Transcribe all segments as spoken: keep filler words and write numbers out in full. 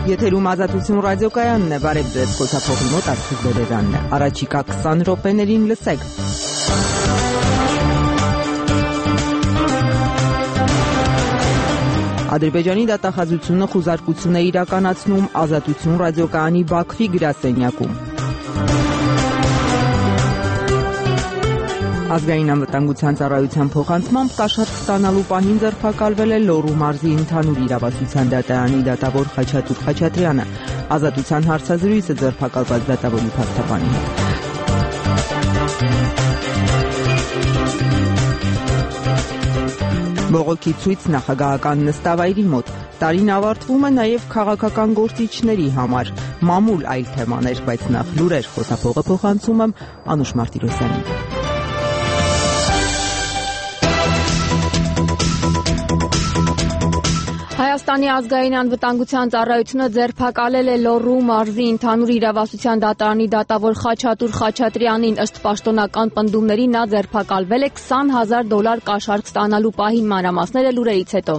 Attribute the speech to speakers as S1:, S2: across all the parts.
S1: Եթերում Ազատություն ռադիոկայանն է, բարև ձեզ, Խոչափողի մոտ Արթուր Բերերանն է։ Առաջիկա քսան րոպեներին լսեք։ Ադրբեջանի դատախազությունը խուզարկություն է իրականացնում Ազատություն ռադիոկայանի Բաքվի գրասենյակում։ Ազգային անվտանգության ծառայության փոխանցմամբ կաշառք ստանալու պահին ձերբակալվել է Լոռու մարզի ընդհանուր իրավասության դատարանի դատավոր Խաչատուր Խաչատրյանը։ Ազատության հարցազրույցը ձերբակալված դատավորի փաստաբանի հետ։ Բողոքի ցույց նախագահական նստավայրի մոտ։ Տարին ավարտվում է նաև քաղաքական գործիչների համար։ Մամուլ այլ թեմաներ, բայց նախ լուրեր, խոսափողը փոխանցում եմ Անուշ Մարտիրոսյանին։ Հայաստանի ազգային անվտանգության ծառայությունը ձերբակալել է Լոռու մարզի ընդհանուր իրավասության դատարանի դատավոր Խաչատուր Խաչատրյանին։ Ըստ պաշտոնական պնդումների նա ձերբակալվել է քսան հազար դոլար կաշառք ստանալու պահին, մանրամասները լուրերից հետո։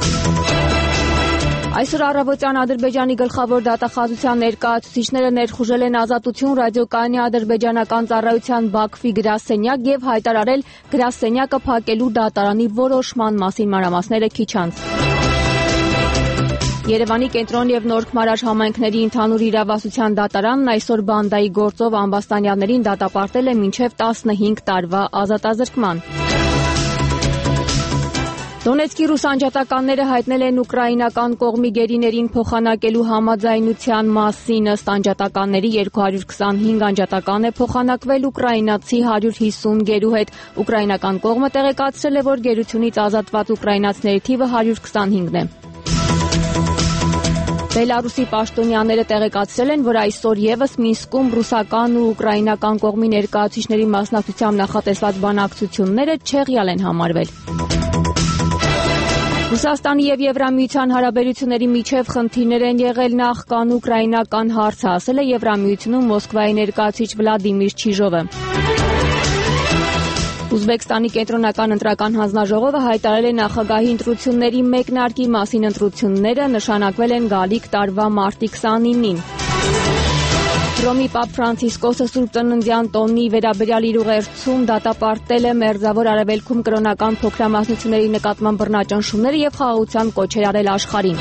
S1: Այսօր առավոտյան Ադրբեջանի գլխավոր դատախազության ներկայացուցիչները ներխուժել են Ազատություն ռադիոկայանի ադրբեջանական ծառայության Բաքվի գրասենյակ և հայտարարել գրասենյակը փակելու դատարանի որոշման մասին, մանրամասները քիչ անց։ Երևանի կենտրոն և Նորք Մարաշ համայնքների ընդհանուր իրավասության դատարանն այսօր բանդայի գործով ամբաստանյալներին դատապարտել է մինչև տասնհինգ տարվա ազատազրկման։ Դոնեցկի ռուս անջատականները հայտնել են ուկրաինական կողմի գերիներին փոխանակելու համաձայնության մասին։ Ըստ անջատականների երկու հարյուր քսանհինգ անջատական է փոխանակվել ուկրաինացի հարյուր հիսուն գերու հետ։ Ուկրաինական կողմը տեղեկացրել է, որ գերությունից ազատված ուկրաինացիների թիվը հարյուր քսանհինգն է։ Բելարուսի պաշտոնյաները տեղեկացրել են, որ այսօր ևս Մինսկում ռուսական ու ուկրաինական կողմի ներկայացուցիչների մասնակցությամբ նախատեսված բանակցությունները չեղյալ են համարվել։ Ռուսաստանի և Եվրամիության հարաբերությունների միջև խնդիրներ են եղել նախքան ուկրաինական հարցը, ասել է Եվրամիությունում Մոսկվայի ներկայացուցիչ Վլադիմիր Չիժովը։ Ուզբեկստանի կենտրոնական ընտրական հանձնաժողովը հայտարարել է նախագահի ընտրությունների մեկնարկի մասին։ Ընտրությունները նշանակվել են գալիք տարվա մարտի քսանինին։ Հռոմի Պապ Ֆրանցիսկոսը Սուրբ Ծննդյան տոնի վերաբերյալ իր ուղերձում դատապարտել է Մերձավոր Արևելքում կրոնական փոքրամասնությունների նկատմամբ բռնաճնշումները և խաղաղության կոչեր արել աշխարհին։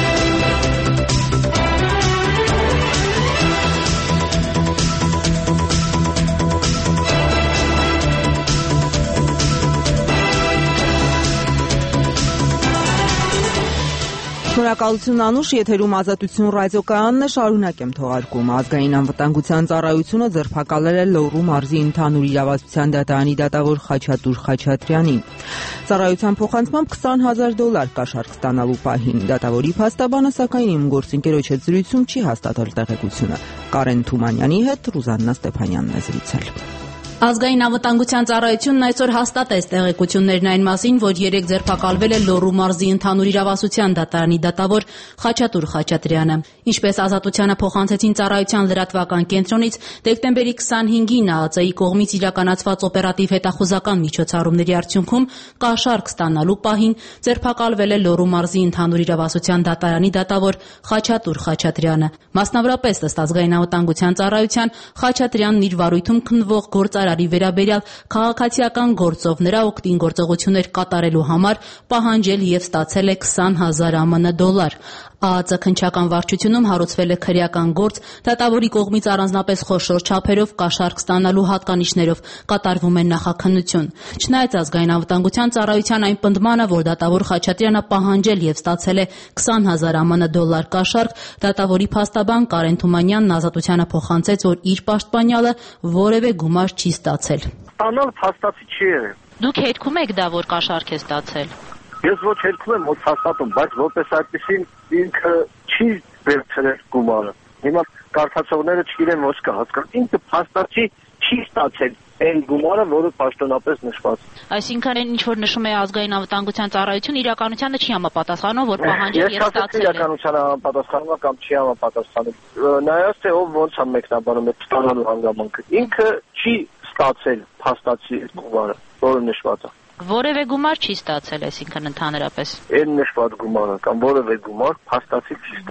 S1: Շնորհակալություն Անուշ, եթերում Ազատություն ռադիոկայանն է, շարունակեմ թողարկումը։ Ազգային անվտանգության ծառայությունը ձերբակալել է Լոռու մարզի ընդհանուր իրավասության դատարանի դատավոր Խաչատուր Խաչատրյանին։ Ծառայության փոխանցմամբ քսան հազար դոլար կաշառք ստանալու պահին։ Դատավորի փաստաբանը, սակայն իմ գործընկերոջ հետ զրույցում չի հաստատել տեղեկությունը։ Կարեն Թումանյանի հետ Ռուզաննա Ստեփանյանն է զրուցել։
S2: Ազգային անվտանգության ծառայությունն այսօր հաստատեց տեղեկություններն այն մասին, որ երեկ ձերբակալվել է Լոռու մարզի ընդհանուր իրավասության դատարանի դատավոր Խաչատուր Խաչատրյանը։ Ինչպես Ազատությանը փոխանցեցին ծառայության լրատվական կենտրոնից, դեկտեմբերի քսանհինգին ԱԱԾ-ի կողմից իրականացված օպերատիվ հետախուզական միջոցառումների արդյունքում կաշառք ստանալու պահին ձերբակալվել է Լոռու մարզի ընդհանուր իրավասության դատարանի դատավոր Խաչատուր Խաչատրյանը։ Մասնավորապես, ըստ Ազգային անվտանգության ծառայության, Խաչատրյանն իր վարույթում քննվող գործ վերաբերյալ քաղաքացիական գործով նրա օգտին գործողություններ կատարելու համար պահանջել և ստացել է քսան հազար ԱՄՆ դոլար։ ԱԱԾ քննչական վարչությունում հարուցվել է քրեական գործ, դատավորի կողմից առանձնապես խոշոր չափերով կաշառք ստանալու հատկանիշներով կատարվում է նախաքննություն։ Չնայած Ազգային անվտանգության ծառայության այն պնդմանը, որ դատավոր Խաչատրյանը պահանջել և ստացել է քսան հազար ԱՄՆ դոլար կաշառք, դատավորի փաստաբան Կարեն Թումանյանն Ազատությանը փոխանցեց, որ իր պաշտպանյալը որևէ գումար չի ստացել։
S3: Ստանալ փաստացի չի եղել։
S2: Դուք հետքում եք դա, որ կաշառք է ստացել։
S3: Ես ոչ հետքում եմ, ոչ հաստատում, բայց որպես այդպեսին ինքը չի վերցրել գումարը։ Հիմա կարդացողները չգիտեն ոչ կհասկանան։ Ինքը փաստացի չի ստացել այն գումարը, որը պաշտոնապես նշված։
S2: Այսինքն այն ինչ որ նշում է Ազգային անվտանգության ծառայությունը, իրականությանը չի համապատասխանում, որ պահանջել և ստացել է։
S3: Իրականությանը համապատասխանում է կամ չի համապատասխանում։ Նայած թե ով ոնց է մեկնաբանում այդ ստանալու հանգամանքը։ Ինքը չի ստացել փաստացի գումարը, որը նշված է։
S2: Որևէ գումար չի ստացել, այսինքն ընդհանրապես։
S3: Այն նշված գումարը կամ որևէ գումար փաստացի չի ստացել։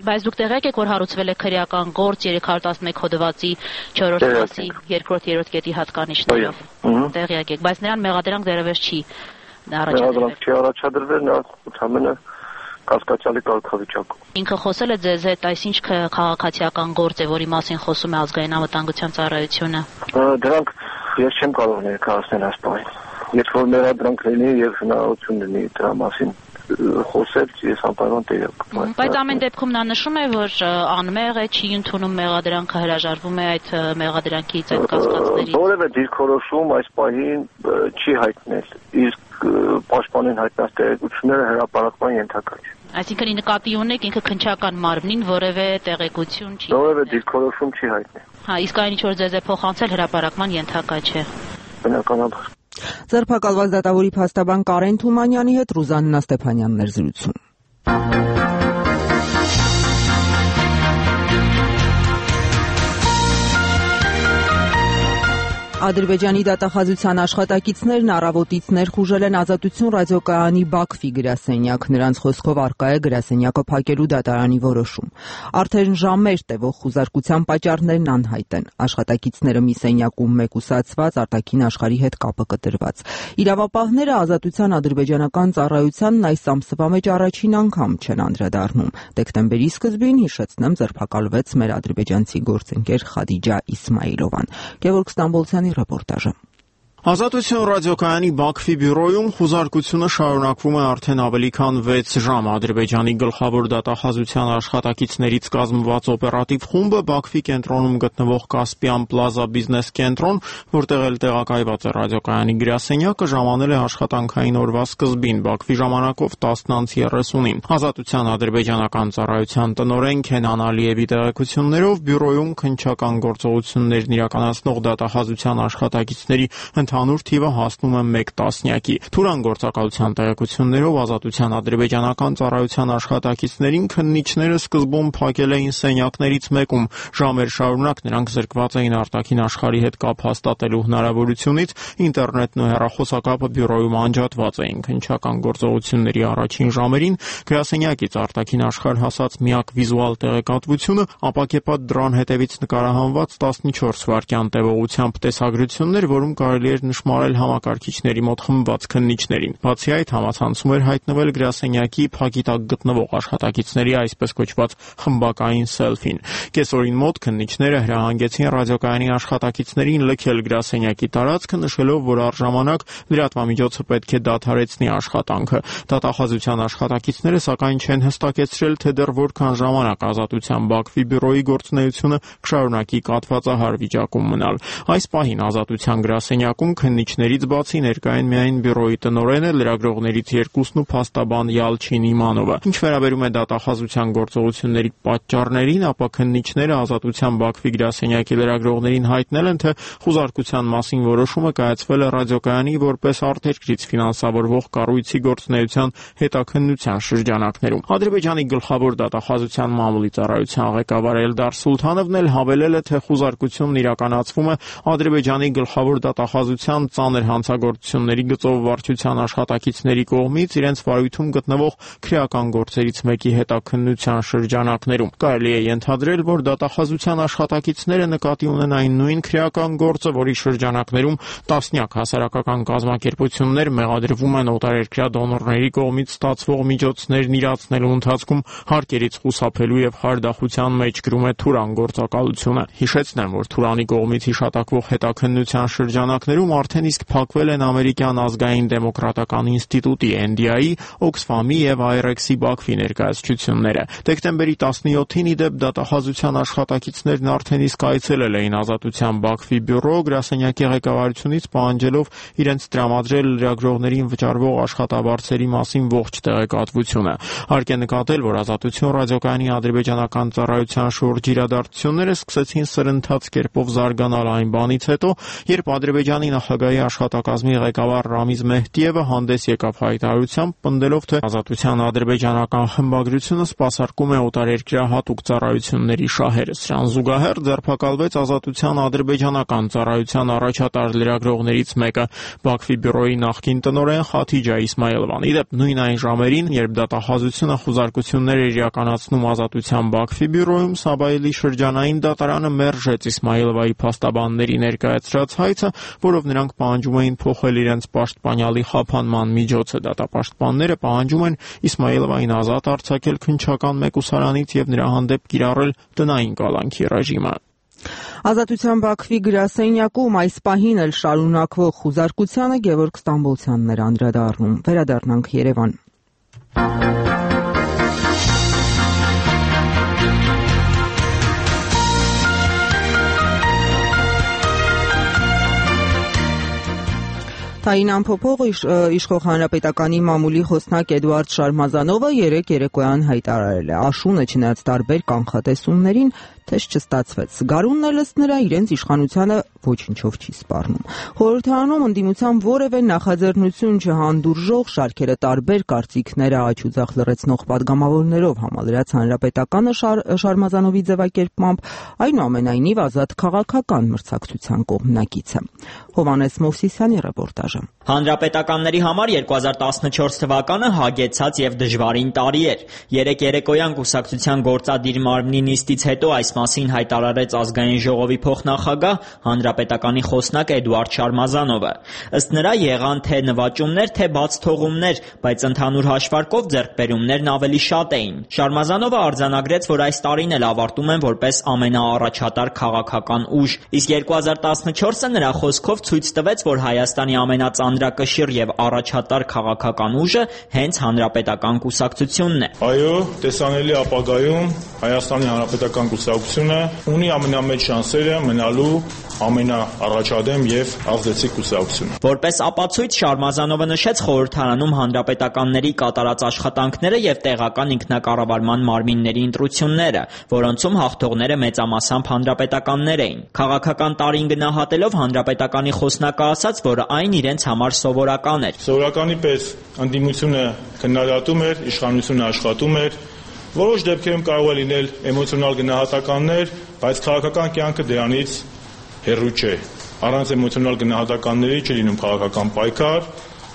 S2: Բայց դուք տեղյակ եք, որ հարուցվել է քրեական գործ երեք հարյուր տասնմեկ հոդվածի չորրորդ մասի երկրորդ երրորդ կետի հատկանիշներով։ Տեղյակ եք, բայց նրան մեղադրանք դեռևս չի առաջադրվել։
S3: Չի առաջադրվել, նա ընդհանրապես կասկածալի կարգավիճակում։
S2: Ինքը խոսել է ձեզ հետ, այսինչ քաղաքացիական գործ է, որի մասին խոսում է ազգային անվտանգության ծառայությունը։
S3: Դրանք ես չեմ կարող ներկայացնել այս պահին։ Եթե որ մեղադրանք լինի եւ հնարավորություն լինի դրա մասին խոսել, ես անպայման տեղյակ եմ։
S2: Բայց ամեն դեպքում նա նշում է, որ անմեղ է, չի ընդունում մեղադրանքը, հրաժարվում է այդ մեղադրանքից, այդ կասկածներից։
S3: Որևէ դիրքորոշում այս պահին չի հայտնել, իսկ պաշտպանին հայտնած տեղեկությունները հրապարակման ենթակա չէ։
S2: Այսինքն ի նկատի ունեք ինքը քննչական մարմնին որևէ տեղեկություն չի։
S3: Որևէ դիրքորոշում չի հայտնել։
S2: Հա, իսկ այն ինչ որ ձեզ է փոխանցել հրապարակման ենթակա չէ։
S3: Բնականաբար։
S1: Ձերբակալված դատավորի փաստաբան Կարեն Թումանյանի հետ Ռուզաննա Ստեփանյանն էր զրուցում։ Ադրբեջանի դատախազության աշխատակիցներն առավոտից ներխուժել են Ազատություն ռադիոկայանի Բաքվի գրասենյակ, նրանց խոսքով առկա է գրասենյակը փակելու դատարանի որոշում։ Արդեն ժամեր տևող խուզարկության պատճառներն անհայտ են։ Աշխատակիցները մի սենյակում մեկուսացված, արտաքին աշխարհի հետ կապը կտրված։ Իրավապահները Ազատության ադրբեջանական ծառայությանն այս ամսվա մեջ առաջին անգամ չեն անդրադառնում։ Դեկտեմբերի սկզբին, հիշեցնեմ, ձերբակալվեց մեր ադրբեջանցի գործընկեր Խադիջա Իսմայիլովան։ Գևորգ Ստամբոլցյանի ռեպորտաժը։
S4: Ազատություն ռադիոկայանի Բաքվի բյուրոյում խուզարկությունը շարունակվում է արդեն ավելի քան վեց ժամ։ Ադրբեջանի գլխավոր դատախազության աշխատակիցներից կազմված օպերատիվ խումբը Բաքվի կենտրոնում գտնվող Կասպիան Պլազա բիզնես կենտրոն, որտեղ էլ տեղակայված է ռադիոկայանի գրասենյակը, ժամանել է աշխատանքային օրվա սկզբին, Բաքվի ժամանակով տասն անց երեսունին։ Ազատության ադրբեջանական ծառայության տնօրեն Քենան Ալիևի տեղեկություններով բյուրոյում քննչական գործողություններն իրականացնող դատախազության աշխատակիցների ընդհանուր թիվը հասնում է մեկ տասնյակի։ Թուրան գործակալության տեղեկություններով Ազատության ադրբեջանական ծառայության աշխատակիցներին քննիչները սկզբում փակել էին սենյակներից մեկում։ Ժամեր շարունակ նրանք զրկված էին արտաքին աշխարհի հետ կապ հաստատելու հնարավորությունից, ինտերնետն ու հեռախոսակապը բյուրոյում անջատված էին։ Քննչական գործողությունների առաջին ժամերին գրասենյակից արտաքին աշխարհ հասած միակ վիզուալ տեղեկատվությունը ապակեպատ դրան հետևից նկարահանված տասնչորս վայրկյան տևողությամբ տեսագրություններ, որում կարելի էր նշմարել համակարգիչների մոտ խմբված քննիչներին։ Բացի այդ, համացանցում էր հայտնվել գրասենյակի փակի տակ գտնվող աշխատակիցների այսպես կոչված խմբակային սելֆին։ Կեսօրին մոտ քննիչները հրահանգեցին ռադիոկայանի աշխատակիցներին լքել գրասենյակի տարածքը, նշելով, որ առժամանակ լրատվամիջոցը պետք է դադարեցնի աշխատանքը։ Դատախազության աշխատակիցները սակայն չեն հստակեցրել, թե դեռ որքան ժամանակ Ազատության Բաքվի բյուրոյի գործունեությունը կշարունակի կաթվածահար վիճակում մնալ։ Այս պահին Ազատության գրասենյակում քննիչներից բացի ներկա են միայն բյուրոյի տնօրենը, լրագրողներից երկուսն ու փաստաբան Յալչին Իմանովը։ Ինչ վերաբերում է դատախազության գործողությունների պատճառներին, ապա քննիչները Ազատության Բաքվի գրասենյակի լրագրողներին հայտնել են, թե խուզարկության մասին որոշումը կայացվել է ռադիոկայանի որպես արտերկրից ֆինանսավորվող կառույցի գործունեության հետաքննության շրջանակներում։ Ադրբեջանի գլխավոր դատախազության մամուլի ծառայության ղեկավար Էլդար Սուլթանովն էլ հավելել է, թե խուզարկությունն իրականացվում է Ադրբեջանի գլխավոր դատախազության ծանր հանցագործությունների գծով վարչության աշխատակիցների կողմից իրենց վարույթում գտնվող քրեական գործերից մեկի հետաքննության շրջանակներում։ Կարելի է ենթադրել, որ դատախազության աշխատակիցները նկատի ունեն այն նույն քրեական գործը, որի շրջանակներում տասնյակ հասարակական կազմակերպություններ մեղադրվում են օտարերկրյա դոնորների կողմից ստացվող միջոցներն իրացնելու ընթացքում հարկերից խուսափելու եւ խարդախության մեջ գրում է Թուրան գործակալությունը։ Հիշեցնեմ, որ Թուրանի կողմից հիշատակվող հետաքննության շրջանակներում արդեն իսկ փակվել են ամերիկյան ազգային դեմոկրատական ինստիտուտի Էն Դի Այի, Օքսֆամի եւ Այ Ռ Էքսի Բաքվի ներկայացությունները։ Դեկտեմբերի տասնյոթին ի դեպ դատախազության աշխատակիցներն արդեն իսկ այցելել էին Ազատության Բաքվի բյուրո, գրասենյակի ղեկավարությունից պահանջելով իրենց տրամադրել լրագրողներին վճարվող աշխատավարձերի մասին ողջ տեղեկատվությունը։ Հարկ է նկատել, որ Ազատություն ռադիոկայանի ադրբեջանական ծառայության շուրջ իրադարձությունները սկսեցին սրընթաց կերպով զարգանալ այն բանից հետո, երբ Ադրբեջանի նախագահի աշխատակազմի ղեկավար Ռամիզ Մեհդիևը հանդես եկավ հայտարարությամբ, պնդելով, թե Ազատության ադրբեջանական խմբագրությունը սպասարկում է օտարերկրյա հատուկ ծառայությունների շահերը։ Սրան զուգահեռ ձերբակալվեց Ազատության ադրբեջանական ծառայության առաջատար լրագրողներից մեկը, Բաքվի բյուրոյի նախկին տնօրեն Խաթիջա Իսմայելովան։ Իդեպ նույն այն ժամերին, երբ դատախազությունը խուզարկություններ էր իրականացնում Ազատության Բաքվի բյուրոյում, Սաբայելի շրջանային դատարանը մերժեց Իսմայելովայի փաստաբանների ներկայացրած հայցը, որով նրանք պահանջում էին փոխել իրենց պաշտպանյալի խափանման միջոցը։ Դատապաշտպանները պահանջում են Իսմայելովային ազատ արձակել քննչական մեկուսարանից եւ նրա հանդեպ կիրառել տնային կալանքի ռեժիմը։
S1: Ազատության Բաքվի գրասենյակում այս պահին էլ շարունակվող խուզարկությանը Գևորգ Ստամբոլցյանն էր անդրադառնում։ Վերադառնանք Երևան։ Տարին ամփոփող իշխող հանրապետականի մամուլի խոսնակ Էդուարդ Շարմազանովը երեկ երեկոյան հայտարարել է. Աշունը չնայած տարբեր կանխատեսումներին թեժ չստացվեց։ Գարունն էլ ըստ նրա իրենց իշխանությանը ոչինչով չի սպառնում։ Խորհրդարանում ընդդիմության որևէ նախաձեռնություն չհանդուրժող շարքերը տարբեր կարծիքները աչուձախ լրացնող падգամավորներով համալրած հանրապետականը Շարմազանովի ձևակերպմամբ այնուամենայնիվ ազատ քաղաքական մրցակցության կողմնակից է։ Հովհաննես Մովսիսյանի ռեպորտաժը։
S5: Հանրապետականների համար երկու հազար տասնչորս թվականը հագեցած եւ դժվարին տարի էր։ Երեկ երեկոյան կուսակցության գործադիր մարմնի նիստից հետո այս մասին հայտարարեց ազգային ժողովի փոխնախագահ հանրապետականի խոսնակ Էդուարդ Շարմազանովը։ Ըստ նրա եղան թե նվաճումներ, թե բացթողումներ, բայց ընդհանուր հաշվարկով ձեռքբերումներն ավելի շատ էին։ Շարմազանովը արձանագրեց, որ այս տարին էլ ավարտում են որպես ամենաառաջատար քաղաքական ուժ, իսկ երկու հազար տասնչորսը նրա խոսքով ցույց տվեց, որ Հայաստանի ամենածանրակշիռ եւ առաջատար քաղաքական ուժը հենց հանրապետական կուսակցությունն է։
S6: Այո, տեսանելի ապագայում Հայաստանի հանրապետական կուսակցությունը ունի ամենամեծ շանսերը մնալու ամենաառաջադեմ եւ ազդեցիկ կուսակցությունը։
S5: Որպես ապացույց Շարմազանովը նշեց խորհրդարանում հանրապետականների կատարած աշխատանքները եւ տեղական ինքնակառավարման մարմինների ընտրությունները, որոնցում հաղթողները մեծամասամբ հանրապետականներ էին։ Քաղաքական տարին գնահատելով հանրապետականի խոսնակը ասաց, որ այն իրենց համար սովորական էր։
S6: Սովորականի պես ընդդիմությունը քննադատում էր, իշխանությունը աշխատում էր։ Որոշ դեպքերում կարող է լինել էմոցիոնալ գնահատականներ, բայց քաղաքական կյանքը դրանից հեռու չէ։ Առանց էմոցիոնալ գնահատականների չի լինում քաղաքական պայքար։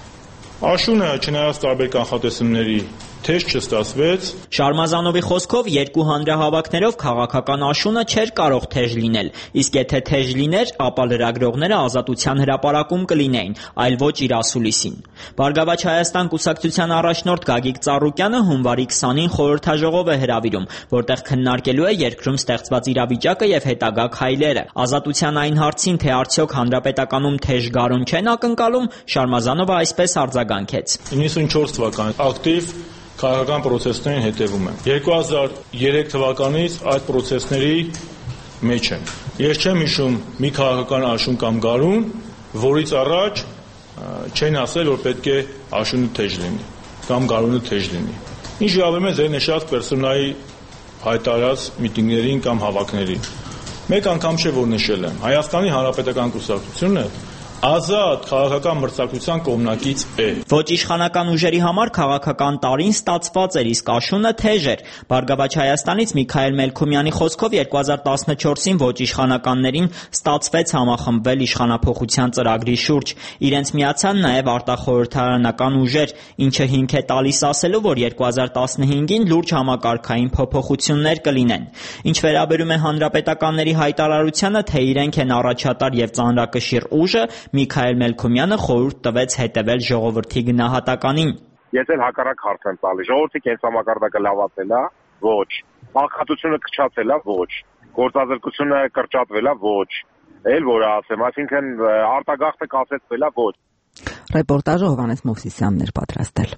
S6: Աշունը չնայած տարբեր կանխատեսումների թեժ չստացվեց։
S5: Շարմազանովի խոսքով երկու հանրահավաքներով քաղաքական աշունը չէր կարող թեժ լինել, իսկ եթե թեժ լիներ, ապա լրագրողները Ազատության հրապարակում կլինեին, այլ ոչ իր ասուլիսին։ Բարգավաճ Հայաստան կուսակցության առաջնորդ Գագիկ Ծառուկյանը հունվարի քսանին խորհրդաժողով է հրավիրում, որտեղ քննարկելու է երկրում ստեղծված իրավիճակը եւ հետագա քայլերը։ Ազատության այն հարցին, թե արդյոք հանրապետականում թեժ գարուն չեն ակնկալում, Շարմազանովը այսպես արձագանքեց.
S6: իննսունչորս թվականից ակտիվ քաղաքական պրոցեսներին հետևում եմ։ երկու հազար երեք թվականից այդ պրոցեսների մեջ եմ։ Ես չեմ հիշում մի քաղաքական աշուն կամ գարուն, որից առաջ չեն ասել, որ պետք է աշունը թեժ լինի կամ գարունը թեժ լինի։ Ինչ ժառում է ձեր նշած պերսոնայի հայտարարած միտինգներին կամ հավաքներին։ Մեկ անգամ չէ, որ նշել եմ։ Հայաստանի Հանրապետական կուսակցությունը ազատ քաղաքական մրցակցության կողմնակից է։
S5: Ոչ իշխանական ուժերի համար քաղաքական տարին ստացված էր, իսկ աշունը թեժ էր։ Բարգավաճ Հայաստանից Միքայել Մելքումյանի խոսքով երկու հազար տասնչորսին ոչ իշխանականներին ստացվեց համախմբվել իշխանափոխության ծրագրի շուրջ։ Իրենց միացան նաև արտախորհրդարանական ուժեր, ինչը հիմք է տալիս ասելու, որ երկու հազար տասնհինգին լուրջ համակարգային փոփոխություններ կլինեն։ Ինչ վերաբերում է հանրապետականների հայտարարությանը, թե իրենք են առաջատար եւ ծանրակշիռ ուժը, Միքայել Մելքումյանը խորհուրդ տվեց հետևել ժողովրդի գնահատականին։
S3: Ես էլ հակառակ հարց եմ տալիս։ Ժողովրդի կենսամակարդակը լավացել է, ոչ։ Աղքատությունը քչացել է, ոչ։ Գործազրկությունը կրճատվել է, ոչ։ Էլ որ ասեմ, այսինքն արտագաղթը կասեցվել է, ոչ։
S1: Ռեպորտաժը Հովհաննես Մովսիսյանն էր պատրաստել։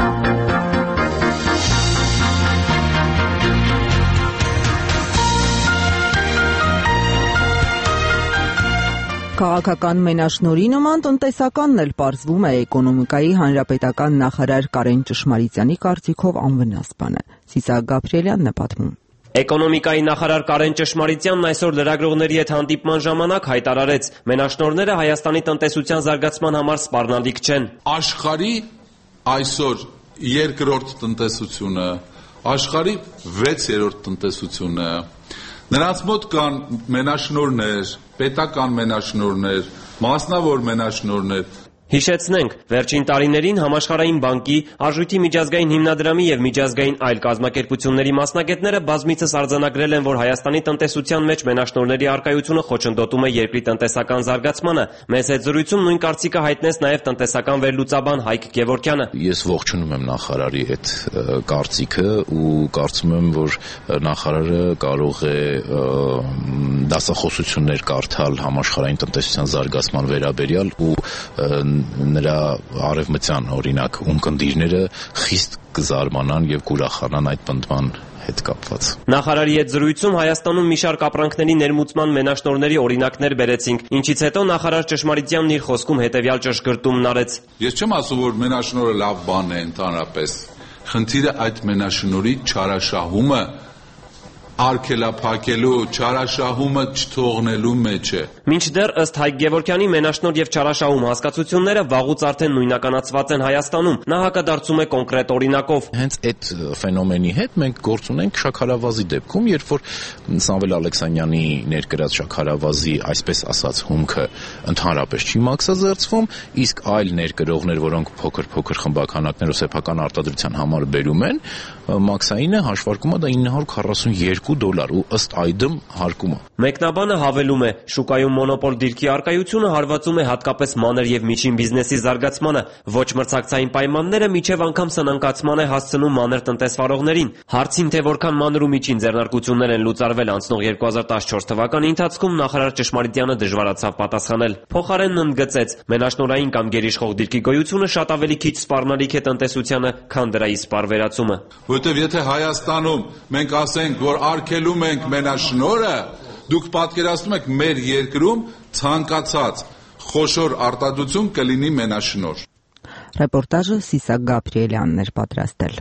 S1: Քաղաքական մենաշնորհի նման տնտեսականն էլ պարզվում է էկոնոմիկայի հանրապետական նախարար Կարեն Ճշմարիտյանի կարծիքով անվնաս բան է։ Սիսակ Գաբրիելյանն է պատմում։
S7: Էկոնոմիկայի նախարար Կարեն Ճշմարիտյանն այսօր լրագրողների հետ հանդիպման ժամանակ հայտարարեց, մենաշնորհները Հայաստանի տնտեսության զարգացման համար սպառնալիք չեն։
S8: Աշխարհի այսօր երկրորդ տնտեսությունը, աշխարհի վեցերորդ տնտեսությունը, նրանց մոտ կան մենաշնորհներ, պետական մենաշնորհներ, մասնավոր մենաշնորհներ։
S7: Հիշեցնենք, վերջին տարիներին Համաշխարհային բանկի, Արժույթի միջազգային հիմնադրամի եւ միջազգային այլ կազմակերպությունների մասնագետները բազմիցս արձանագրել են, որ Հայաստանի տնտեսության մեջ մենաշնորհների առկայությունը խոչընդոտում է երկրի տնտեսական զարգացմանը։ Մեզ հետ զրույցում նույն կարծիքը հայտնեց նաեւ տնտեսական վերլուծաբան Հայկ Գևորգյանը։
S9: Ես ողջունում եմ նախարարի այդ կարծիքը ու կարծում եմ, որ նախարարը կարող է դասախոսություններ կարդալ համաշխարհային տնտեսության զարգացման վերաբերյալ ու նրա արևմտյան օրինակ ունկնդիրները խիստ կզարմանան եւ կուրախանան այդ պնդման հետ կապված։
S7: Նախարարի հետ զրույցում Հայաստանում մի շարք ապրանքների ներմուծման մենաշնորհների օրինակներ բերեցինք, ինչից հետո նախարար Ճշմարիտյանն իր խոսքում հետեւյալ ճշգրտումն արեց։
S8: Ես չեմ ասում, որ մենաշնորհը լավ բան է ընդհանրապես։ Խնդիրը այդ մենաշնորհի չարաշահումը արգելափակելու, չարաշահումը չթողնելու մեջ է։
S7: Մինչդեռ ըստ Հայկ Գևորգյանի մենաշնորհ եւ չարաշահում հասկացությունները վաղուց արդեն նույնականացված են Հայաստանում։ Նա հակադարձում է կոնկրետ օրինակով։
S9: Հենց այդ ֆենոմենի հետ մենք գործ ունենք շաքարավազի դեպքում, երբ որ Սամվել Ալեքսանյանի ներկրած շաքարավազի, այսպես ասած, հումքը ընդհանրապես չի մաքսազերծվում, իսկ այլ ներկրողներ, որոնք փոքր-փոքր խմբականակներով սեփական արտադրության համար բերում են, մաքսայինը հաշվարկումը դա ինը հարյուր քառասունյոթ դոլար ու ըստ այդմ հարկումը։
S7: Մեկնաբանը հավելում է, շուկայում մոնոպոլ դիրքի առկայությունը հարվածում է հատկապես մանր եւ միջին բիզնեսի զարգացմանը, ոչ մրցակցային պայմանները միջև անգամ սնանկացման է հասցնում մանր տնտեսվարողներին։ Հարցին, թե որքան մանր ու միջին ձեռնարկություններ են լուծարվել անցնող երկու հազար տասնչորս թվականի ընթացքում, նախարար Ճշմարիտյանը դժվարացավ պատասխանել։ Փոխարենն ընդգծեց, մենաշնորհային կամ գերիշխող դիրքի գոյությունը շատ ավելի քիչ սպառնալիք է տնտեսությանը, քան դրա իսպառ վերացումը։
S8: Որտեւ եթե Հայաստանում մենք ասենք, որ արգելում ենք մենաշնորհը, դուք պատկերացնում եք մեր երկրում ցանկացած խոշոր արտադրություն կլինի մենաշնորհ։
S1: Ռեպորտաժը Սիսակ Գաբրիելյանն էր պատրաստել։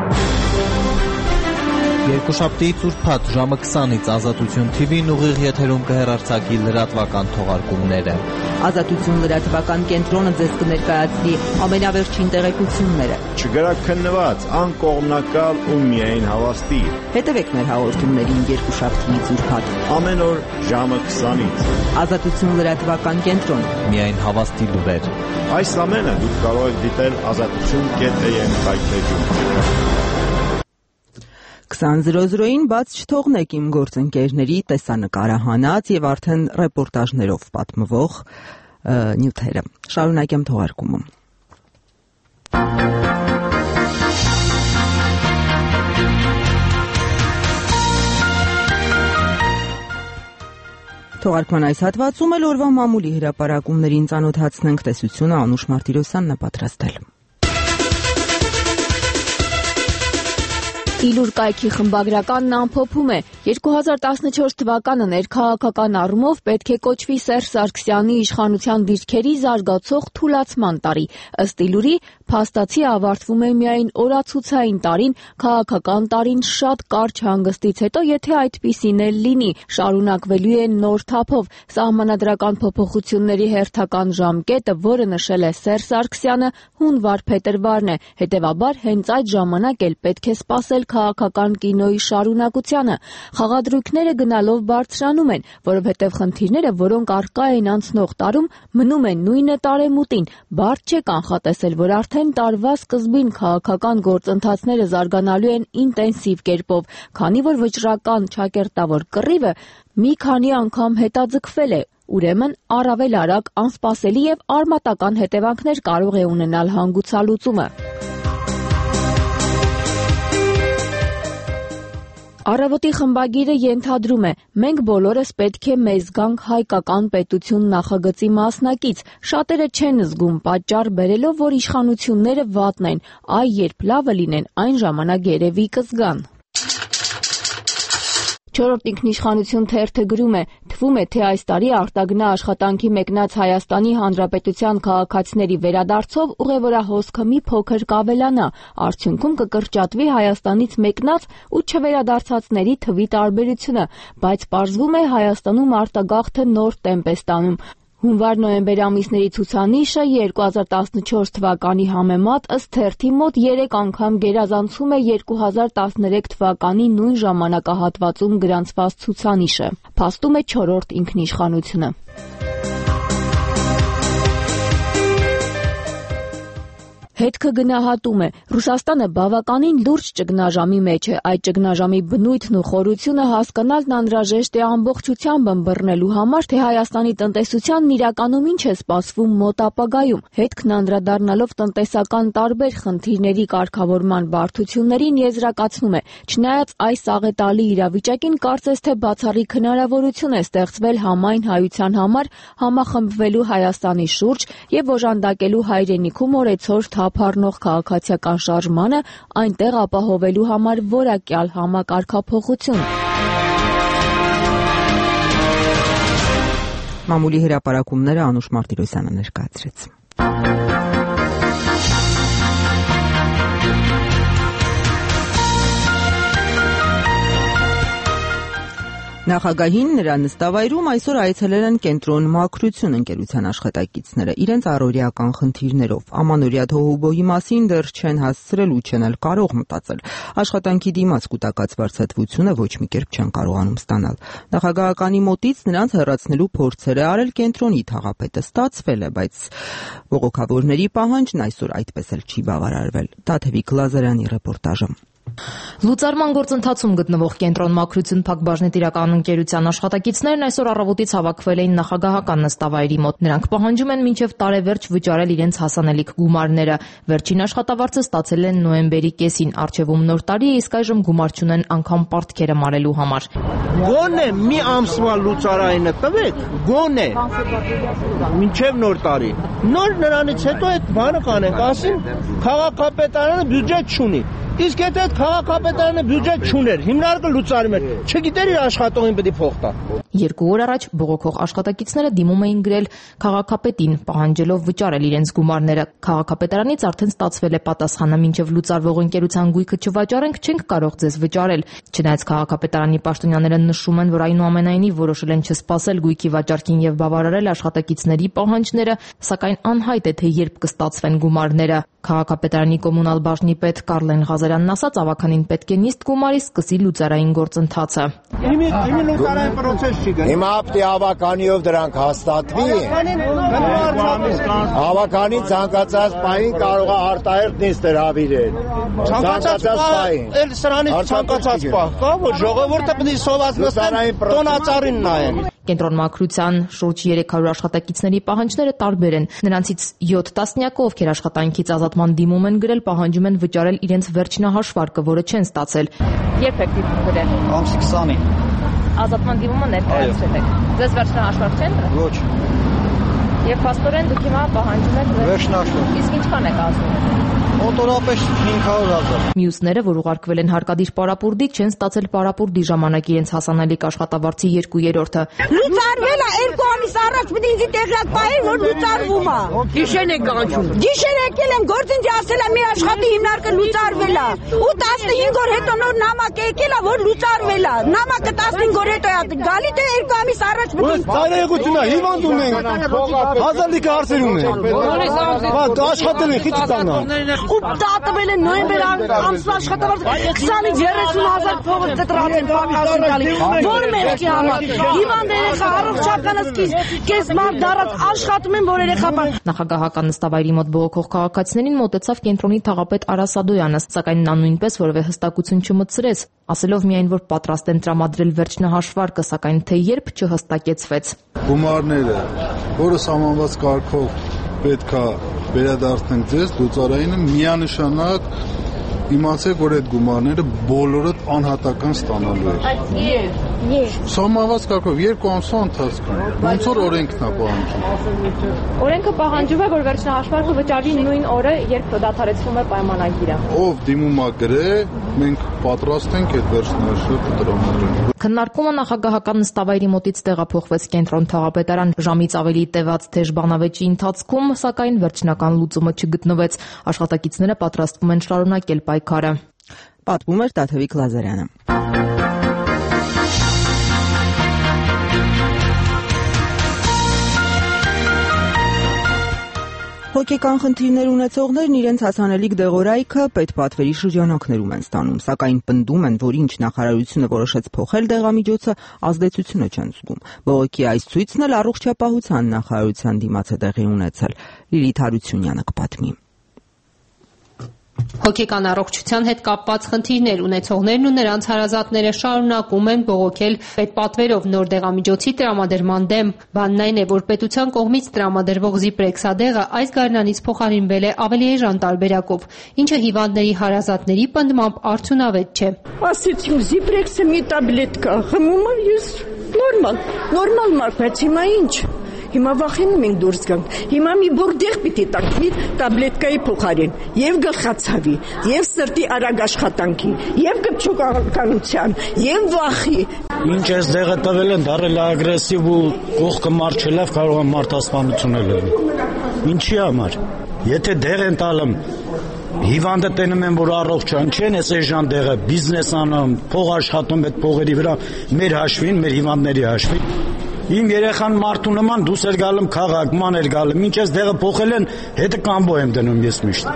S10: Երկուշաբթի ծուրփաթ ժամը քսանից Ազատություն թի վին ուղիղ եթերում կհեռարձակի լրատվական թողարկումները։
S1: Ազատություն լրատվական կենտրոնը ձեզ կներկայացնի ամենավերջին տեղեկությունները։
S11: Չգրաքննված, անկողմնակալ ու միայն հավաստի։
S1: Հետևեք մեր հաղորդումներին երկուշաբթի ծուրփաթ
S11: ամեն օր ժամը քսանից։
S1: Ազատություն լրատվական կենտրոն։
S10: Միայն հավաստի լուրեր։
S11: Այս ամենը դուք կարող եք դիտել ազատություն կետ էյ էմ հայթեջում։
S1: քսան զրո զրոին բաց չթողնեք իմ գործընկերների տեսանկարահանած եւ արդեն ռեպորտաժներով պատմվող նյութերը։ Շարունակեմ թողարկումը։ Թողարկման այս հատվածում էլ օրվա մամուլի հրապարակումներին ծանոթացնենք, տեսությունը Անուշ Մարտիրոսյանն է պատրաստել։
S12: Իլուր կայքի խմբագրականն ամփոփում է. երկու հազար տասնչորս թվականը ներքաղաքական առումով պետք է կոչվի Սերժ Սարգսյանի իշխանության դիրքերի զարգացող թուլացման տարի։ Ըստ Իլուրի, փաստացի ավարտվում է միայն օրացուցային տարին, քաղաքական տարին շատ կարճ հանգստից հետո, եթե այդպիսին էլ լինի, շարունակվելու է նոր թափով։ Սահմանադրական փոփոխությունների հերթական ժամկետը, որը նշել է Սերժ Սարգսյանը, հունվար փետրվարն է։ Հետևաբար, հենց այդ ժամանակ էլ պետք է սպասել քաղաքական կինոյի շարունակությանը։ Խաղադրույքները գնալով բարձրանում են, որովհետև խնդիրները, որոնք առկա են անցնող տարում, մնում են նույնը տարեմուտին։ Բարդ չէ կանխատեսել, որ արդեն տարվա սկզբին քաղաքական գործընթացները զարգանալու են ինտենսիվ կերպով, քանի որ վճռական ճակերտավոր կռիվը մի քանի անգամ հետաձգվել է։ Ուրեմն առավել արագ, անսպասելի եւ արմատական հետևանքներ կարող է ունենալ հանգուցալուծումը։ Առավոտի խմբագիրը ենթադրում է. մենք բոլորս պետք է մեզ գանք հայկական պետություն նախագծի մասնակից։ Շատերը չեն զգում պատճառ բերելով, որ իշխանությունները վատն են, այ երբ լավը լինեն, այն ժամանակ երևի կզգան։ Չորրորդ ինքնիշխանություն թերթը գրում է. թվում է, թե այս տարի արտագնա աշխատանքի մեկնած Հայաստանի Հանրապետության քաղաքացիների վերադարձով ուղևորահոսքը մի փոքր կավելանա, արդյունքում կկրճատվի Հայաստանից մեկնած ու չվերադարձածների թվի տարբերությունը, բայց պարզվում է Հայաստանում արտագաղթը նոր տեմպ է ստանում։ Հունվար-նոյեմբեր ամիսների ցուցանիշը երկու հազար տասնչորս թվականի համեմատ ըստ թերթի մոտ երեք անգամ գերազանցում է երկու հազար տասներեք թվականի նույն ժամանակահատվածում գրանցված ցուցանիշը, փաստում է չորրորդ ինքնիշխանությունը։ Հետքը գնահատում է. Ռուսաստանը բավականին լուրջ ճգնաժամի մեջ է, այդ ճգնաժամի բնույթն ու խորությունը հասկանալն անհրաժեշտ է ամբողջությամբ ըմբռնելու համար, թե Հայաստանի տնտեսությանն իրականում ինչ է սպասվում մոտ ապագայում։ Հետքն անդրադառնալով տնտեսական տարբեր խնդիրների կարգավորման բարդություններին եզրակացնում է. չնայած այս աղետալի իրավիճակին կարծես թե բացառիկ հնարավորություն է ստեղծվել համայն հայության համար համախմբվելու Հայաստանի շուրջ եւ օժանդակելու հայրենիքում օրեցօր թափառնող քաղաքացիական շարժմանը, այնտեղ ապահովելու համար որակյալ համակարգափոխություն։
S1: Մամուլի հրապարակումները Անուշ Մարտիրոսյանը ներկայացրեց։ Նախագահին նրա նստավայրում այսօր այցելել են Կենտրոն մաքրություն ընկերության աշխատակիցները իրենց առօրեական խնդիրներով։ Ամանորյա թոհուբոհի մասին դեռ չեն հասցրել ու չեն էլ կարող մտածել։ Աշխատանքի դիմաց կուտակած վարձատրությունը ոչ մի կերպ չեն կարողանում ստանալ։ Նախագահականի մոտից նրանց հեռացնելու փորձեր է արել կենտրոնի թաղապետը, ստացվել է, բայց բողոքավորների պահանջն այսօր այդպես էլ չի բավարարվել։ Տաթևիկ Լազարյանի ռեպորտաժը։
S13: Լուծարման գործընթացում գտնվող Կենտրոն մաքրություն փակbaşնետիրական ընկերության աշխատակիցներն այսօր առավոտից հավաքվել էին նախագահական նստավայրի մոտ։ Նրանք պահանջում են մինչև տարեվերջ վճարել իրենց հասանելիք գումարները։ Վերջին աշխատավարձը ստացել են նոյեմբերի կեսին, առջևում նոր տարի է, իսկ այժմ գումար չունեն անգամ պարտքերը մարելու համար։
S14: Գոնե մի ամսվա լուծարայինը տվեք, գոնե մինչև նոր տարի։ Նոր նրանից հետո այդ բանը կանենք, ասին քաղաքապետարանը բյուջետ չունի։ Իսկ եթե այդ քաղաքապետարանը բյուջետ չուներ, հիմնարկը լուծարում էր, չգիտեր իր աշխատողին պետք է փող տա։
S13: Երկու օր առաջ բողոքող աշխատակիցները դիմում էին գրել քաղաքապետին, պահանջելով վճարել իրենց գումարները։ Քաղաքապետարանից արդեն ստացվել է պատասխանը, մինչև լուծարվող ընկերության գույքը չվաճառենք, չենք կարող ձեզ վճարել։ Չնայած քաղաքապետարանի պաշտոնյաները նշում են, որ այնուամենայնիվ որոշել են չսպասել գույքի վաճառքին եւ բավարարել աշխատակիցների պահանջները, սակայն անհայտ է, թե երբ կստացվեն գումարները։ Քաղաքապետարանի կոմունալ բաժնի պետ Կարլեն Ղազարյանն ասաց, ավականին պետք է նիստ գումարի սկսի լուծարային գործընթացը։
S14: Հիմի լուծարային process չի գնում։
S15: Հիմա ապտի ավականիով դրանք հաստատվի։ Ավականի ցանկացած պահին կարող է արտահերտ նիստ հրավիրել։
S14: Ցանկացած պահին։ Էլ սրանից ցանկացած պահ կա, որ ժողովուրդը պետք է սոված նստեն տոնածառին նայեն։
S13: Կենտրոն մաքրության շուրջ երեք հարյուր աշխատակիցների պահանջները տարբեր են։ Նրանցից յոթ տասնյակը, ովքեր աշխատանքից ազատման դիմում են գրել, պահանջում են վճարել իրենց վերջնահաշվարկը, որը չեն ստացել։ Երբ եք դիմում գրել։
S14: Ամսի քսանին։
S13: Ազատման դիմումը ներկայացրել եք։ Ձեզ վերջնահաշվարկ չեն տվել։
S14: Ոչ։
S13: Եվ փաստորեն դուք հիմա պահանջում եք
S14: վերջնահաշվարկ։
S13: Իսկ ինչքան եք ասում։
S14: Մոտորապես հինգ հարյուր հազար։
S13: Մյուսները, որ ուղարկվել են հարկադիր պարապուրդի, չեն ստացել պարապուրդի ժամանակ իրենց հասանելիք աշխատավարձի երկու երրորդը։
S16: Լուծարվել է երկու ամիս առաջ, պետք է ինձ տեղյակ պահեն, որ լուծարվում է։ Գիշեր եք կանչում։ Գիշեր եկել են, գործընկի ասել է մի աշխատի հիմնարկը լուծարվել է։ Ու տասնհինգ օր հետո նոր նամակ եկել է, որ լուծարվել է։ Նամակը տասնհինգ օր հետո է գալի, թե երկու ամիս առաջ պետք է։
S14: Ծայրահեղություն է, հիվանդում են։ Հազարլիկը հարցերում են։ Հա, աշխատել են, քիչ տանա։
S16: Ու դատվել են նոյեմբեր ամսվա աշխատավարձը քսանից երեսուն հազար փողը կտրած են պակասին տալի։ Որ մեղքի համար։ Հիվանդ երեխա առողջականը սկիզ կես մար դարած աշխատում են, որ երեխա բան։
S13: Նախագահական նստավայրի մոտ բողոքող քաղաքացիներին մոտեցավ կենտրոնի թաղապետ Արա Սադոյանը, սակայն նա նույնպես որևէ հստակություն չմտցրեց, ասելով միայն, որ պատրաստ են տրամադրել վերջնահաշվարկը, սակայն թե երբ չհստակեցվեց։
S17: Գումարները, որը սահմանված կարգով պետքա վերադարձնենք ձեզ, լուծարայինը միանշանակ իմացեք, որ այդ գումարները բոլորը անհատական ստանալու է։ Սահմանված կարգով երկու ամսվա ընթացքում ոնց որ օրենքն է պահանջում։
S13: Օրենքը պահանջում է, որ վերջնահաշվարկը վճարվի նույն օրը, երբ դադարեցվում է պայմանագիրը։
S17: Ով դիմում է գրե, մենք պատրաստ ենք այդ վերջնահաշվարկը տրամադրել։
S13: Քննարկումը նախագահական նստավայրի մոտից տեղափոխվեց կենտրոն թաղապետարան։ Ժամից ավելի տևած թեժ բանավեճի ընթացքում, սակայն վերջնական լուծումը չգտնվեց։ Աշխատակիցները պատրաստվում են շարունակել պայքարը։
S1: Պատմում էր Տաթևիկ Լազարյանը։ Հոգեկան խնդիրներ ունեցողներն իրենց հասանելիք դեղորայքը պետպատվերի շրջանակներում են ստանում, սակայն պնդում են, որ ինչ նախարարությունը որոշեց փոխել դեղամիջոցը, ազդեցությունը չեն զգում։ Բողոքի այս ցույցն էլ առողջապահության նախարարության դիմաց է տեղի ունեցել։ Լիլիթ Հարությունյանը կպատմի։
S18: Հոգեկան առողջության հետ կապված խնդիրներ ունեցողներն ու նրանց հարազատները շարունակում են բողոքել պետպատվերով նոր դեղամիջոցի տրամադրման դեմ։ Բանն այն է, որ պետության կողմից տրամադրվող Զիպրեքսադեղը այս գարնանից փոխարինվել է ավելի էժան տարբերակով, ինչը հիվանդների հարազատների պնդմամբ արդյունավետ չէ։
S16: Ասեցին Զիպրեքսը մի տաբլետկա, խմում եմ ես նորմալ, նորմալ մարդ, բայց հիմա ինչ։ Հիմա վախենում ենք դուրս գանք։ Հիմա մի բուրդեղ պիտի տանք մի տաբլետկայի փոխարեն, եւ գլխացավի, եւ սրտի արագ աշխատանքի, եւ կպչուկականության, եւ վախի։
S19: Ինչ էս դեղը տվել են, դարել ագրեսիվ ու կողքը մարդ չլավ կարող է մարդասպանություն լինել։ Ինչի համար։ Եթե դեղ են տալում, հիվանդը տենում են, որ առողջ են, չեն էս էժան դեղը, բիզնես անում, փող աշխատում այդ փողերի վրա, մեր հաշվին, մեր հիվանդների հաշվին։ Իմ երեխան մարդու նման դուս էր գալում քաղաք, ման էր գալում, ինչ ես դեղը փոխել են, հետը կամբո եմ դնում ես միշտ։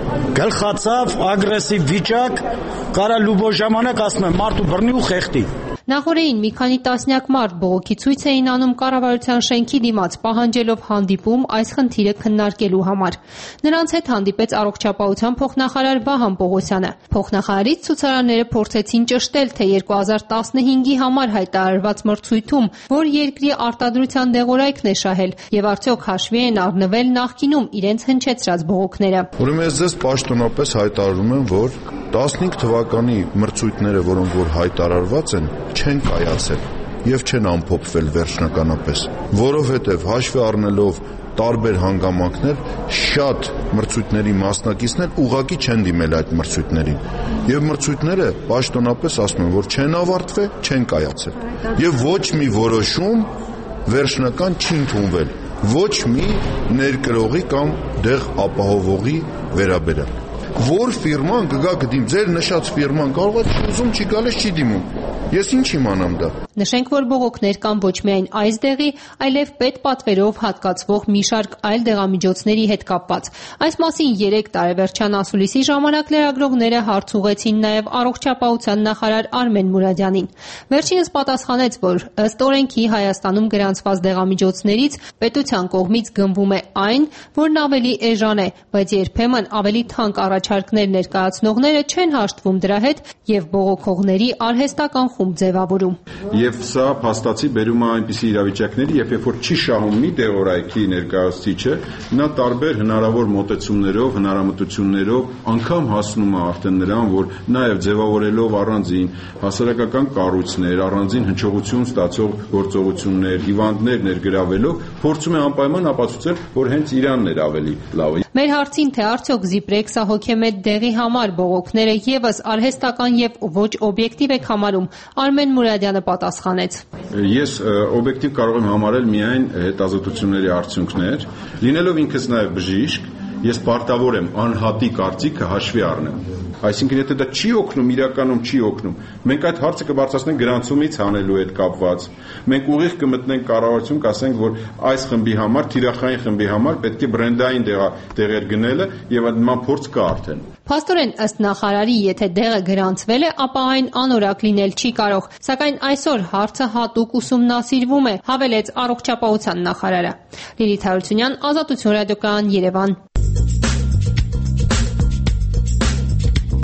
S19: Գլխացավ, ագրեսիվ վիճակ, կարա լուբո ժամանակ ասում եմ, մարդու բռնի ու խեղդի։
S18: Նախորդին մի քանի տասնյակ մարդ բողոքի ցույց էին անում կառավարության շենքի դիմաց, պահանջելով հանդիպում այս խնդիրը քննարկելու համար։ Նրանց հետ հանդիպեց առողջապահության փոխնախարար Վահան Պողոսյանը։ Փոխնախարարից ցուցարարները փորձեցին ճշտել, թե երկու հազար տասնհինգի համար հայտարարված մրցույթում, որ երկրի արտադրության դեղորայքն է շահել, եւ արդյոք հաշվի են առնվել նախկինում իրենց հնչեցրած բողոքները։
S20: Ուրեմն ես ձեզ պաշտոնապես հայտարարում եմ, որ տասնհինգ թվականի մրցույթները, որոնք որ հայտարարված են, չեն կայացել եւ չեն ամփոփվել վերջնականապես, որովհետեւ հաշվի առնելով տարբեր հանգամանքներ, շատ մրցույթների մասնակիցներ ուղղակի չեն դիմել այդ մրցույթներին եւ մրցույթները պաշտոնապես ասում են, որ չեն ավարտվել, չեն կայացել եւ ոչ մի որոշում վերջնական չի ընդունվել, ոչ մի ներկրողի կամ դեղ ապահովողի վերաբերյալ։ Որ ֆիրման կգա կդիմ, ձեր նշած ֆիրման կարող է ուզում չի գալիս չի դիմում։ Ես ինչ իմանամ դա։
S18: Նշենք, որ բողոքներ կան ոչ միայն այս դեղի, այլև պետպատվերով հատկացվող մի շարք այլ դեղամիջոցների հետ կապված։ Այս մասին երեք տարեվերջյան ասուլիսի ժամանակ լրագրողները հարց ուղղեցին նաև առողջապահության նախարար Արմեն Մուրադյանին։ Վերջինս պատասխանեց, որ ըստ օրենքի Հայաստանում գրանցված դեղամիջոցներից պետության կողմից գնվում է այն, որն ավելի էժան է, բայց երբեմն ավելի թանկ առաջարկներ ներկայացնողները չեն հաշտվում դրա հետ եւ բողոքողների արհեստական խումբ ձևավորում։
S21: Եվ սա փաստացի բերում է այնպիսի իրավիճակների, երբ երբ որ չի շահում մի դեղորայքի ներկայացուցիչը, նա տարբեր հնարավոր մոտեցումներով, հնարամտություններով անգամ հասնում է արդեն նրան, որ նաև ձևավորելով առանձին հասարակական կառույցներ, առանձին հնչողություն ստացող գործողություններ, հիվանդներ ներգրավելով, փորձում է անպայման ապացուցել, որ հենց իրանն էր ավելի լավը։
S18: Մեր հարցին, թե արդյոք Զիպրեքսը հոգեմետ դեղի համար բողոքները եւս արհեստական եւ ոչ օբյեկտիվ եք համարում, Արմեն Մուրադյանը պատասխանեց.
S21: Ես օբյեկտիվ կարող եմ համարել միայն հետազոտությունների արդյունքներ, լինելով ինքս նաև բժիշկ, ես պարտավոր եմ անհատի կարծիքը հաշվի առնեմ։ Այսինքն, եթե դա չի օգնում, իրականում չի օգնում, մենք այդ հարցը կբարձրացնենք գրանցումից հանելու հետ կապված։ Մենք ուղիղ կմտնենք կառավարություն, կասենք, որ այս խմբի համար, թիրախային խմբի համար պետք է բրենդային դեղեր գնելը եւ այդ նման փորձ կա արդեն։
S18: Փաստորեն, ըստ նախարարի, եթե դեղը գրանցվել է, ապա այն անորակ լինել չի կարող, սակայն այսօր հարցը հատուկ ուսումնասիրվում է, հավելեց առողջապահության նախարարը։ Լիլիթ Հարությունյան, Ազատություն ռադիոկայան, Երևան։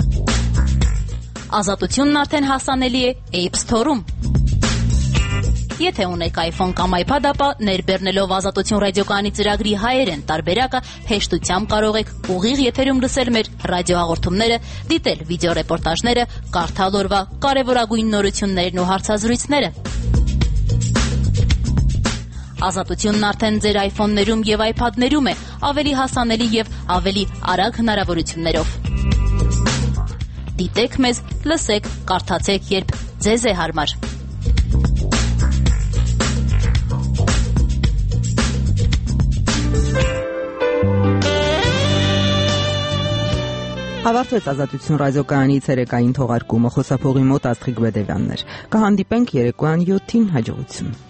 S2: Ազատությունն արդեն հասանելի է App Store-ում։ Եթե ունեք iPhone կամ iPad, ապա ներբեռնելով Ազատություն ռադիոկայանի ծրագրի հայերեն տարբերակը հեշտությամբ կարող եք ուղիղ եթերում լսել մեր ռադիոհաղորդումները, դիտել վիդեոռեպորտաժները, կարդալ օրվա կարևորագույն նորություններն ու հարցազրույցները։ Ազատությունն արդեն ձեր iPhone-ներում եւ iPad-ներում է, ավելի հասանելի եւ ավելի արագ հնարավորություններով։ Դիտեք մեզ, լսեք, կարդացեք, երբ ձեզ է հարմար։
S1: Հավարտվեց Ազատություն ռադիոկայանի ցերեկային թողարկումը, խոսափողի մոտ Աստղիկ Բեդևյանն էր։ Կհանդիպենք երեկոյան յոթին, հաջողություն։